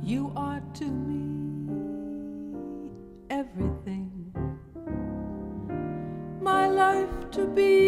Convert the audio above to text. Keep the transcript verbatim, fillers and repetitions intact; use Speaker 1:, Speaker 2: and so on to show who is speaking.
Speaker 1: You are to me everything, my life to be